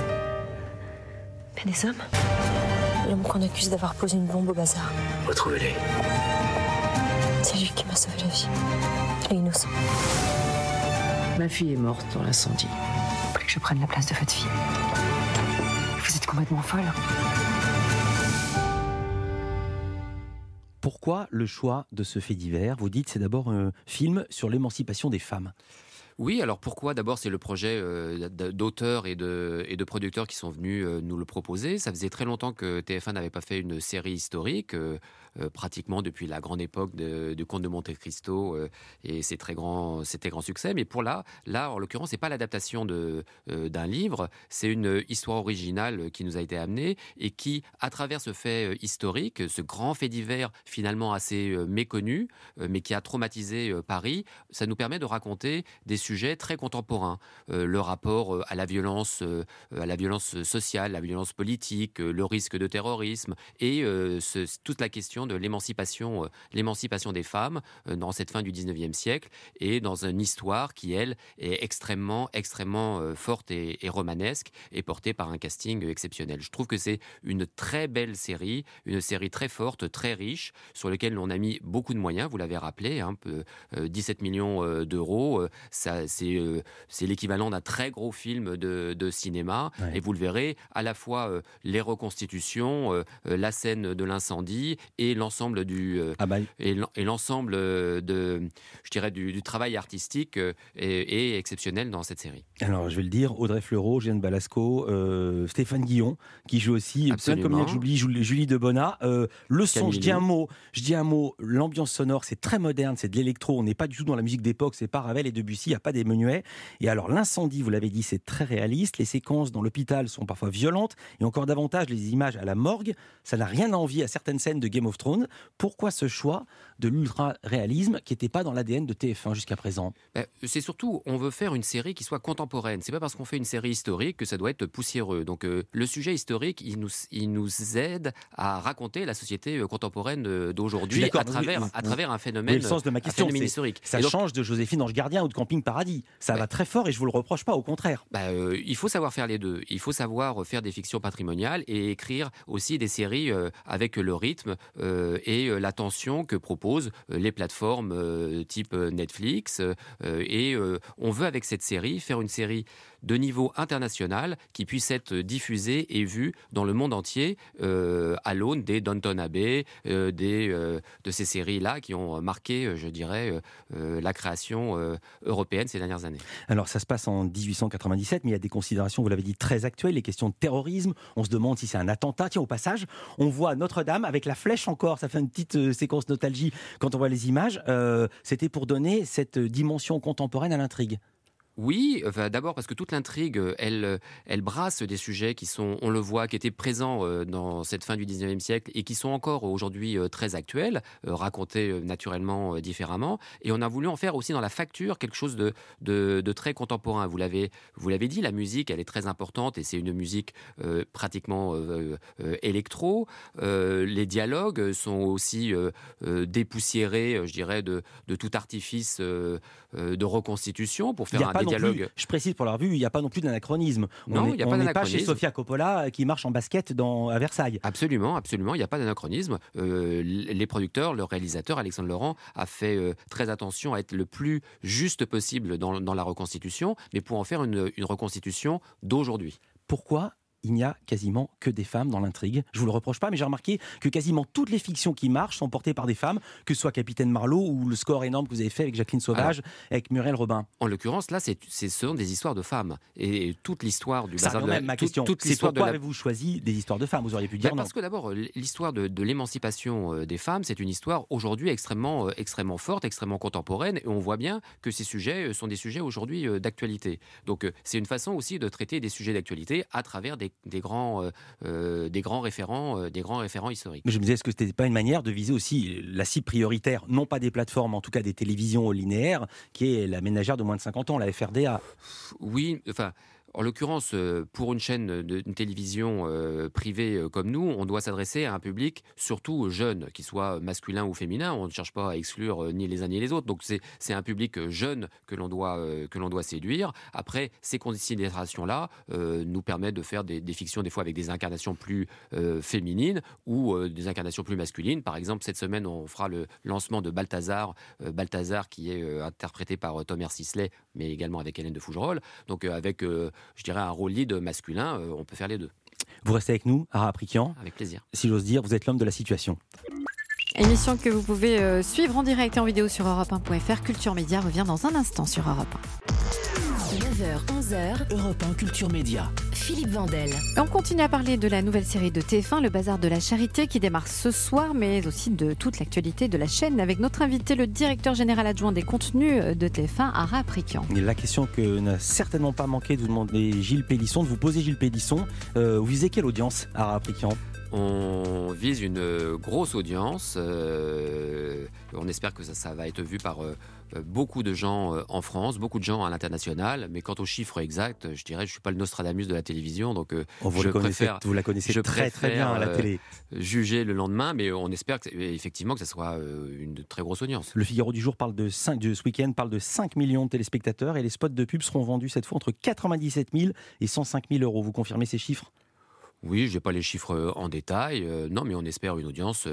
S16: Mais des hommes. L'homme qu'on accuse d'avoir posé une bombe au bazar.
S2: Retrouvez-les.
S16: C'est lui qui m'a sauvé la vie. Il est innocent.
S18: Ma fille est morte dans l'incendie.
S16: Vous voulez que je prenne la place de votre fille? Vous êtes complètement folle.
S3: Pourquoi le choix de ce fait divers? Vous dites c'est d'abord un film sur l'émancipation des femmes.
S14: Oui, alors pourquoi? D'abord, c'est le projet d'auteurs et de producteurs qui sont venus nous le proposer. Ça faisait très longtemps que TF1 n'avait pas fait une série historique, pratiquement depuis la grande époque du Comte de Monte Cristo et ses très grands succès. Mais pour là, en l'occurrence, c'est pas l'adaptation d'un livre, c'est une histoire originale qui nous a été amenée et qui, à travers ce fait historique, ce grand fait divers finalement assez méconnu, mais qui a traumatisé Paris, ça nous permet de raconter des sujets très contemporains. Le rapport à la violence sociale, la violence politique, le risque de terrorisme et toute la question de l'émancipation des femmes dans cette fin du 19e siècle et dans une histoire qui, elle, est extrêmement forte et romanesque et portée par un casting exceptionnel. Je trouve que c'est une très belle série, une série très forte, très riche, sur laquelle on a mis beaucoup de moyens, vous l'avez rappelé, 17 millions d'euros, c'est l'équivalent d'un très gros film de cinéma, ouais. Et vous le verrez, à la fois les reconstitutions, la scène de l'incendie et l'ensemble du travail artistique est exceptionnel dans cette série.
S3: Alors je vais le dire, Audrey Fleurot, Jeanne Balasco, Stéphane Guillon qui joue aussi, plein de comédiens que j'oublie, Julie Debona, le son, je dis un mot, l'ambiance sonore c'est très moderne, c'est de l'électro, on n'est pas du tout dans la musique d'époque, c'est pas Ravel et Debussy, il n'y a pas des menuets. Et alors l'incendie, vous l'avez dit, c'est très réaliste, les séquences dans l'hôpital sont parfois violentes et encore davantage les images à la morgue, ça n'a rien à envier à certaines scènes de Game of Thrones. Pourquoi ce choix de l'ultra-réalisme qui n'était pas dans l'ADN de TF1 jusqu'à présent?
S14: C'est surtout, on veut faire une série qui soit contemporaine. C'est pas parce qu'on fait une série historique que ça doit être poussiéreux. Donc le sujet historique, il nous aide à raconter la société contemporaine d'aujourd'hui à travers un phénomène,
S3: le sens de ma question,
S14: historique.
S3: Ça change de Joséphine Ange Gardien ou de Camping Paradis. Ça va très fort et je vous le reproche pas, au contraire.
S14: Il faut savoir faire les deux. Il faut savoir faire des fictions patrimoniales et écrire aussi des séries avec le rythme et l'attention que proposent les plateformes type Netflix. Et on veut avec cette série faire une série de niveau international qui puisse être diffusée et vue dans le monde entier à l'aune des Downton Abbey, de ces séries-là qui ont marqué, je dirais, la création européenne ces dernières années.
S3: Alors ça se passe en 1897, mais il y a des considérations, vous l'avez dit, très actuelles, les questions de terrorisme. On se demande si c'est un attentat. Tiens, au passage, on voit Notre-Dame avec la flèche encore. Ça fait une petite séquence nostalgie quand on voit les images. C'était pour donner cette dimension contemporaine à l'intrigue.
S14: Oui, d'abord parce que toute l'intrigue, elle brasse des sujets qui sont, on le voit, qui étaient présents dans cette fin du 19e siècle et qui sont encore aujourd'hui très actuels, racontés naturellement différemment. Et on a voulu en faire aussi dans la facture quelque chose de très contemporain. Vous l'avez dit, la musique, elle est très importante et c'est une musique pratiquement électro. Les dialogues sont aussi dépoussiérés, je dirais, de tout artifice de reconstitution pour faire des dialogues.
S3: Je précise pour la revue, il n'y a pas non plus d'anachronisme.
S14: Non, il n'y a pas d'anachronisme. On n'est pas
S3: chez Sofia Coppola qui marche en basket à Versailles.
S14: Absolument, il n'y a pas d'anachronisme. Les producteurs, le réalisateur Alexandre Laurent a fait très attention à être le plus juste possible dans la reconstitution, mais pour en faire une reconstitution d'aujourd'hui.
S3: Pourquoi il n'y a quasiment que des femmes dans l'intrigue? Je vous le reproche pas, mais j'ai remarqué que quasiment toutes les fictions qui marchent sont portées par des femmes, que ce soit Capitaine Marlowe ou le score énorme que vous avez fait avec Jacqueline Sauvage, avec Muriel Robin.
S14: En l'occurrence, là, ce sont des histoires de femmes. Et toute l'histoire du bazar
S3: de ma question. C'est pourquoi avez-vous choisi des histoires de femmes? Vous auriez pu dire non.
S14: Parce que d'abord, l'histoire de l'émancipation des femmes, c'est une histoire aujourd'hui extrêmement forte, extrêmement contemporaine. Et on voit bien que ces sujets sont des sujets aujourd'hui d'actualité. Donc, c'est une façon aussi de traiter des sujets d'actualité à travers des grands référents historiques.
S3: Mais je me disais, est-ce que ce n'était pas une manière de viser aussi la cible prioritaire, non pas des plateformes, en tout cas des télévisions linéaires, qui est la ménagère de moins de 50 ans, la FRDA?
S14: Oui, enfin... En l'occurrence, pour une chaîne d'une télévision privée comme nous, on doit s'adresser à un public surtout jeune, qu'il soit masculin ou féminin. On ne cherche pas à exclure ni les uns ni les autres. Donc c'est un public jeune que l'on doit séduire. Après, ces considérations-là nous permettent de faire des fictions des fois avec des incarnations plus féminines ou des incarnations plus masculines. Par exemple, cette semaine, on fera le lancement de Balthazar, qui est interprété par Thomas Sisley, mais également avec Hélène de Fougerolles. Donc avec, je dirais, un rôle lead masculin, on peut faire les deux.
S3: Vous restez avec nous, Ara Aprikian.
S14: Avec plaisir.
S3: Si j'ose dire, vous êtes l'homme de la situation.
S8: Émission que vous pouvez suivre en direct et en vidéo sur europe1.fr. Culture Média revient dans un instant sur Europe
S1: 9h, 11h,
S2: Europe 1 Culture Média.
S1: Philippe Vandel.
S8: On continue à parler de la nouvelle série de TF1, Le Bazar de la Charité, qui démarre ce soir, mais aussi de toute l'actualité de la chaîne, avec notre invité, le directeur général adjoint des contenus de TF1, Ara Aprikian.
S3: La question que n'a certainement pas manqué de vous demander Gilles Pélisson, de vous poser Gilles Pélisson, vous visez quelle audience, Ara Aprikian ?
S14: On vise une grosse audience. On espère que ça va être vu par beaucoup de gens en France, beaucoup de gens à l'international. Mais quant aux chiffres exacts, je dirais, je ne suis pas le Nostradamus de la télévision. Donc,
S3: vous la connaissez très bien à la télé.
S14: Juger le lendemain, mais on espère effectivement que ça soit une très grosse audience.
S3: Le Figaro du jour ce week-end parle de 5 millions de téléspectateurs et les spots de pub seront vendus cette fois entre 97 000 et 105 000 euros. Vous confirmez ces chiffres ?
S14: Oui, je n'ai pas les chiffres en détail, non, mais on espère une audience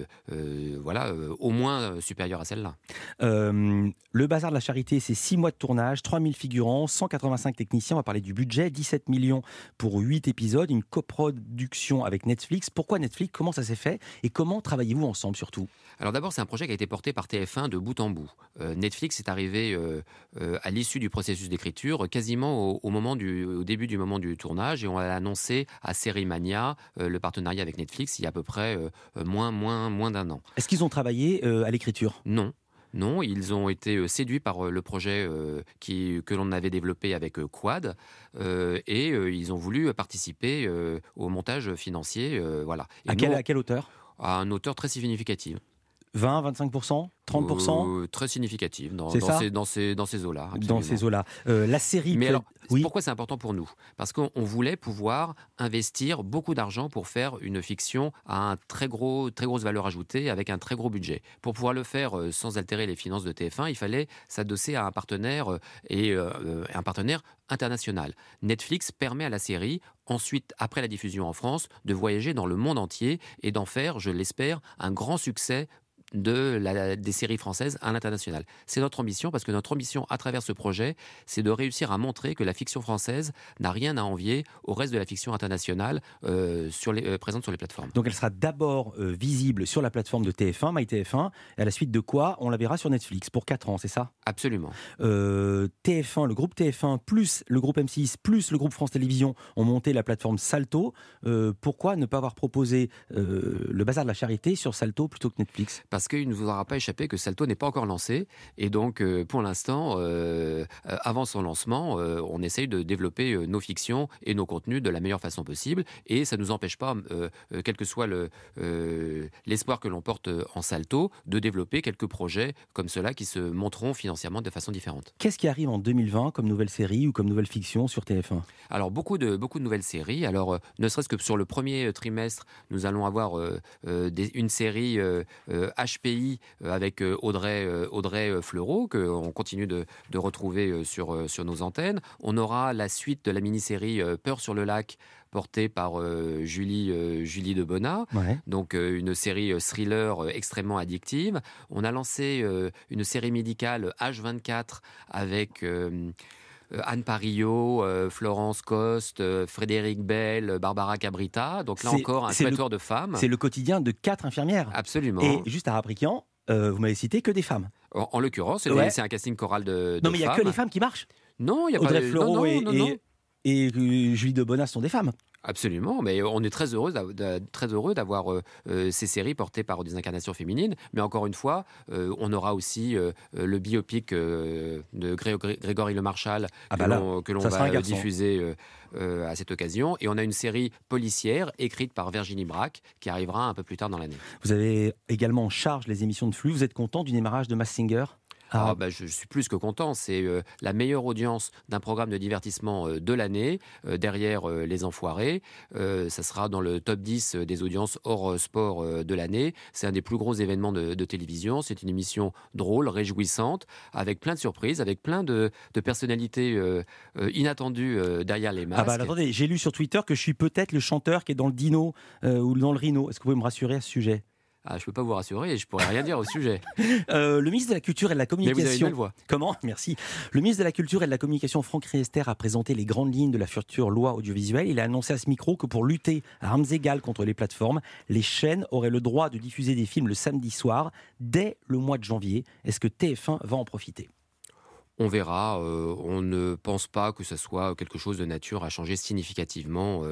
S14: au moins supérieure à celle-là.
S3: Le Bazar de la Charité, c'est 6 mois de tournage, 3000 figurants, 185 techniciens. On va parler du budget, 17 millions pour 8 épisodes, une coproduction avec Netflix. Pourquoi Netflix ? Comment ça s'est fait ? Et comment travaillez-vous ensemble surtout ?
S14: Alors d'abord, c'est un projet qui a été porté par TF1 de bout en bout. Netflix est arrivé à l'issue du processus d'écriture, quasiment au début du moment du tournage, et on a annoncé à Série Mania le partenariat avec Netflix il y a à peu près moins d'un an.
S3: Est-ce qu'ils ont travaillé à l'écriture ?
S14: Non, ils ont été séduits par le projet que l'on avait développé avec Quad et ils ont voulu participer au montage financier. Voilà.
S3: À quelle hauteur ?
S14: À une hauteur très significative.
S3: 20, 25%, 30%?
S14: Très significative dans ces eaux-là.
S3: Dans ces eaux-là. La série...
S14: Mais alors, pourquoi c'est important pour nous ? Parce qu'on voulait pouvoir investir beaucoup d'argent pour faire une fiction à un très grosse valeur ajoutée avec un très gros budget. Pour pouvoir le faire sans altérer les finances de TF1, il fallait s'adosser à un partenaire un partenaire international. Netflix permet à la série, ensuite, après la diffusion en France, de voyager dans le monde entier et d'en faire, je l'espère, un grand succès des séries françaises à l'international. C'est notre ambition, parce que notre ambition à travers ce projet, c'est de réussir à montrer que la fiction française n'a rien à envier au reste de la fiction internationale présente sur les plateformes.
S3: Donc elle sera d'abord visible sur la plateforme de TF1, MyTF1, et à la suite de quoi on la verra sur Netflix pour 4 ans, c'est ça ?
S14: Absolument.
S3: TF1, le groupe TF1 plus le groupe M6 plus le groupe France Télévisions ont monté la plateforme Salto. Pourquoi ne pas avoir proposé le Bazar de la Charité sur Salto plutôt que Netflix ?
S14: Parce qu'il ne vous aura pas échappé que Salto n'est pas encore lancé. Et donc, pour l'instant, avant son lancement, on essaye de développer nos fictions et nos contenus de la meilleure façon possible. Et ça ne nous empêche pas, quel que soit l'espoir que l'on porte en Salto, de développer quelques projets comme ceux-là qui se monteront financièrement de façon différente.
S3: Qu'est-ce qui arrive en 2020 comme nouvelle série ou comme nouvelle fiction sur TF1 ?
S14: Alors, beaucoup de nouvelles séries. Alors, ne serait-ce que sur le premier trimestre, nous allons avoir une série HPI avec Audrey Fleurot, qu'on continue de retrouver sur nos antennes. On aura la suite de la mini-série Peur sur le lac, portée par Julie Debona, donc une série thriller extrêmement addictive. On a lancé une série médicale H24 avec... Anne Parillo, Florence Coste, Frédéric Bell, Barbara Cabrita. Donc là encore, un quatuor de femmes.
S3: C'est le quotidien de 4 infirmières.
S14: Absolument.
S3: Et juste à Aprikian, vous m'avez cité que des femmes.
S14: En l'occurrence, c'est un casting choral de
S3: non, mais il n'y a
S14: femmes.
S3: que les femmes qui marchent.
S14: Non, il n'y a
S3: Audrey
S14: pas...
S3: Fleurot
S14: non.
S3: et Julie Debona sont des femmes.
S14: Absolument, mais on est très heureux d'avoir ces séries portées par des incarnations féminines. Mais encore une fois, on aura aussi le biopic de Grégory Le Marchal que l'on va diffuser à cette occasion. Et on a une série policière écrite par Virginie Braque qui arrivera un peu plus tard dans l'année.
S3: Vous avez également en charge les émissions de flux. Vous êtes content du démarrage de Masked Singer ?
S14: Je suis plus que content. C'est la meilleure audience d'un programme de divertissement de l'année, derrière Les Enfoirés. Ça sera dans le top 10 des audiences hors sport de l'année. C'est un des plus gros événements de télévision. C'est une émission drôle, réjouissante, avec plein de surprises, avec plein de personnalités inattendues derrière les masques.
S3: Attendez, j'ai lu sur Twitter que je suis peut-être le chanteur qui est dans le Dino ou dans le Rhino. Est-ce que vous pouvez me rassurer à ce sujet ?
S14: Je ne peux pas vous rassurer et je ne pourrais rien dire au sujet.
S3: Le ministre de la Culture et de la Communication...
S14: Mais vous avez une belle voix.
S3: Comment ? Merci. Le ministre de la Culture et de la Communication, Franck Riester, a présenté les grandes lignes de la future loi audiovisuelle. Il a annoncé à ce micro que pour lutter à armes égales contre les plateformes, les chaînes auraient le droit de diffuser des films le samedi soir, dès le mois de janvier. Est-ce que TF1 va en profiter ?
S14: On verra. On ne pense pas que ce soit quelque chose de nature à changer significativement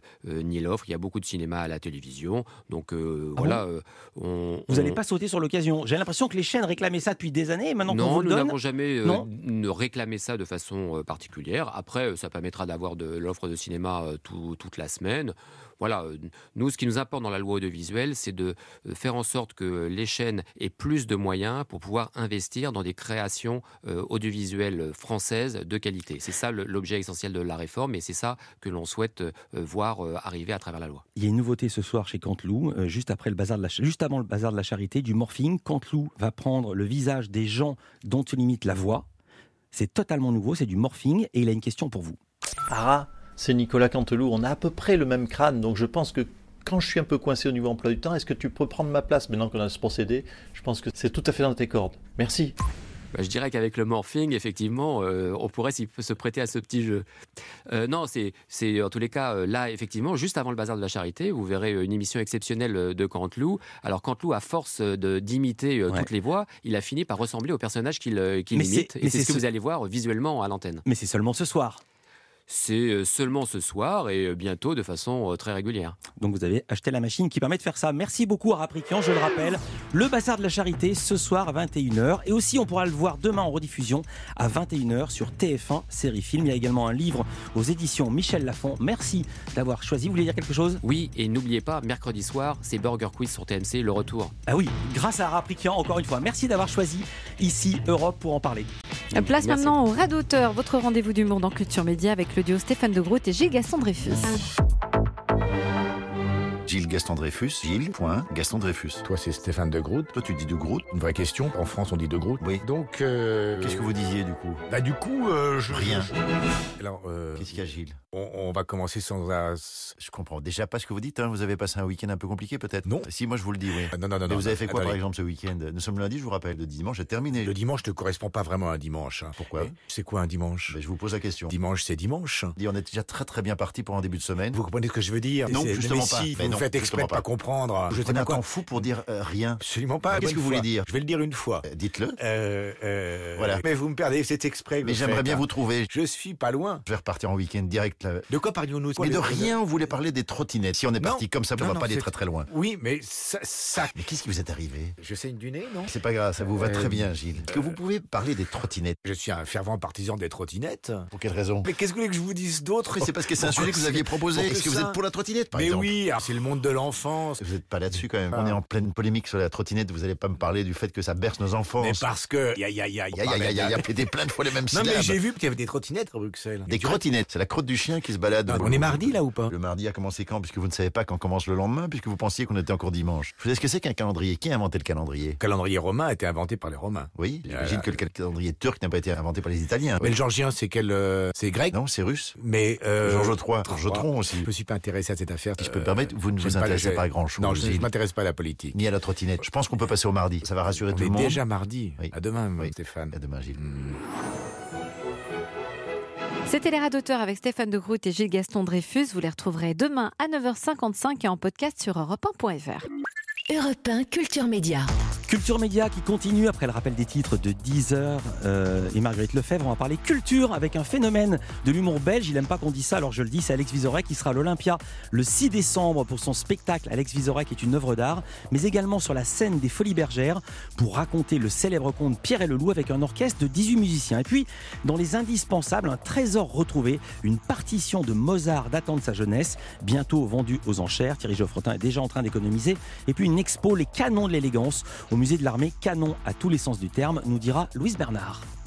S14: ni l'offre. Il y a beaucoup de cinéma à la télévision. Donc voilà.
S3: Vous n'allez pas sauter sur l'occasion. J'ai l'impression que les chaînes réclamaient ça depuis des années. Maintenant qu'on vous le donne.
S14: Nous n'avons jamais réclamé ça de façon particulière. Après, ça permettra d'avoir de l'offre de cinéma toute la semaine. Voilà, nous, ce qui nous importe dans la loi audiovisuelle, c'est de faire en sorte que les chaînes aient plus de moyens pour pouvoir investir dans des créations audiovisuelles françaises de qualité. C'est ça l'objet essentiel de la réforme et c'est ça que l'on souhaite voir arriver à travers la loi.
S3: Il y a une nouveauté ce soir chez Canteloup, juste avant le bazar de la Charité, du morphing. Canteloup va prendre le visage des gens dont il limite la voix. C'est totalement nouveau, c'est du morphing et il a une question pour vous.
S19: C'est Nicolas Canteloup, on a à peu près le même crâne, donc je pense que quand je suis un peu coincé au niveau emploi du temps, est-ce que tu peux prendre ma place maintenant qu'on a ce procédé ? Je pense que c'est tout à fait dans tes cordes. Merci.
S14: Je dirais qu'avec le morphing, effectivement, on pourrait se prêter à ce petit jeu. Non, c'est en tous les cas, là, effectivement, juste avant le bazar de la Charité, vous verrez une émission exceptionnelle de Canteloup. Alors Canteloup, à force d'imiter toutes les voix, il a fini par ressembler au personnage qu'il imite. Et c'est ce que vous allez voir visuellement à l'antenne.
S3: Mais c'est seulement ce soir.
S14: C'est seulement ce soir et bientôt de façon très régulière.
S3: Donc vous avez acheté la machine qui permet de faire ça. Merci beaucoup à Raprikian, je le rappelle. Le bazar de la Charité ce soir à 21h. Et aussi on pourra le voir demain en rediffusion à 21h sur TF1 Série Film. Il y a également un livre aux éditions Michel Lafon. Merci d'avoir choisi. Vous voulez dire quelque chose ?
S14: Oui, et n'oubliez pas, mercredi soir, c'est Burger Quiz sur TMC, le retour.
S3: Ah oui, grâce à Raprikian, encore une fois. Merci d'avoir choisi ici Europe pour en parler.
S8: Place maintenant au Radoteur, votre rendez-vous d'humour dans Culture Média avec le duo Stéphane de Groot et Gilles Gaston Dreyfus.
S20: Gilles Gaston Dreyfus, Gilles.Gaston Dreyfus.
S21: Toi, c'est Stéphane de Groot.
S20: Toi, tu dis de Groot.
S21: Une vraie question. En France, on dit de Groot.
S20: Oui.
S21: Donc,
S20: qu'est-ce que vous disiez du coup ?
S21: Rien.
S20: Alors, qu'est-ce qu'il y a, Gilles ?
S21: On va commencer sans...
S20: Je comprends déjà pas ce que vous dites. Vous avez passé un week-end un peu compliqué, peut-être ?
S21: Non.
S20: Si, moi, je vous le dis, oui.
S21: Non.
S20: Et vous avez fait quoi,
S21: attendez.
S20: par exemple, ce week-end ? Nous sommes lundi, je vous rappelle. Le dimanche est terminé.
S21: Le dimanche ne correspond pas vraiment à un dimanche.
S20: Pourquoi ?
S21: C'est quoi un dimanche ?
S20: Je vous pose la question.
S21: Dimanche, c'est dimanche.
S20: On est déjà très très bien parti pour un début de semaine.
S21: Vous comprenez ce que je veux dire ?
S20: Non, justement pas.
S21: Si, vous faites exprès de pas comprendre.
S20: Je prenais un temps fou pour dire rien.
S21: Absolument pas.
S20: Qu'est-ce que vous voulez dire ?
S21: Je vais le dire une fois.
S20: Dites-le.
S21: Voilà. Mais vous me perdez, c'est exprès.
S20: Mais j'aimerais bien vous trouver.
S21: Je suis pas loin.
S20: Je vais repartir en week-end direct là.
S21: De quoi parlions-nous ?
S20: Mais de rien, on voulait parler des trottinettes. Si on est parti comme ça, on va pas aller très très loin.
S21: Oui, mais ça...
S20: Mais qu'est-ce qui vous est arrivé ?
S21: Je saigne du nez, non ?
S20: C'est pas grave, ça vous va très bien, Gilles. Est-ce que vous pouvez parler des trottinettes ?
S21: Je suis un fervent partisan des trottinettes.
S20: Pour quelle raison ?
S21: Mais qu'est-ce que vous voulez que je vous dise d'autre ?
S20: C'est parce que c'est un sujet que vous aviez proposé. Est-ce que vous êtes pour la trottinette, par exemple ?
S21: Mais oui, c'est le monde de l'enfance.
S20: Vous n'êtes pas là-dessus quand même. On est en pleine polémique sur la trottinette. Vous n'allez pas me parler du fait que ça berce nos enfants.
S21: Mais parce que...
S20: Il y a pété plein de fois les mêmes syllabes.
S21: Non mais j'ai vu qu'il y avait des trottinettes à Bruxelles.
S20: Des trottinettes, c'est la crotte du chien qui se balade.
S21: On est mardi là ou pas ?
S20: Le mardi a commencé quand ? Puisque vous ne savez pas quand commence le lendemain, puisque vous pensiez qu'on était encore dimanche. Vous savez ce que c'est qu'un calendrier ? Qui a inventé le calendrier ?
S21: Le calendrier romain a été inventé par les Romains.
S20: Oui, j'imagine que le calendrier turc n'a pas été inventé par les Italiens.
S21: Mais le georgien, c'est c'est grec ?
S20: Non, c'est russe.
S21: Mais
S20: Georges III, Georges aussi.
S21: Je me suis pas intéressé à cette affaire.
S20: Si je peux me permettre, vous ne vous intéressez pas à grand chose.
S21: Non, je ne m'intéresse pas à la politique.
S20: Ni à la trottinette. Je pense qu'on peut passer au mardi. Ça va rassurer tout le monde.
S21: Déjà mardi.
S20: Oui.
S21: À demain, Stéphane.
S20: À demain, Gilles.
S8: C'était les Radoteurs avec Stéphane de Groot et Gilles Gaston Dreyfus. Vous les retrouverez demain à 9h55 et en podcast sur europe1.fr.
S1: Europe 1 Culture Média.
S3: Culture Média qui continue après le rappel des titres de 10h et Marguerite Lefebvre. On va parler culture avec un phénomène de l'humour belge. Il n'aime pas qu'on dise ça, alors je le dis, c'est Alex Vizorek qui sera à l'Olympia le 6 décembre pour son spectacle. Alex Vizorek est une œuvre d'art, mais également sur la scène des Folies Bergères pour raconter le célèbre conte Pierre et le Loup avec un orchestre de 18 musiciens. Et puis, dans les indispensables, un trésor retrouvé, une partition de Mozart datant de sa jeunesse, bientôt vendue aux enchères. Thierry Geoffrotin est déjà en train d'économiser. Et puis une expo, les canons de l'élégance, au musée de l'armée, canon à tous les sens du terme, nous dira Louise Bernard.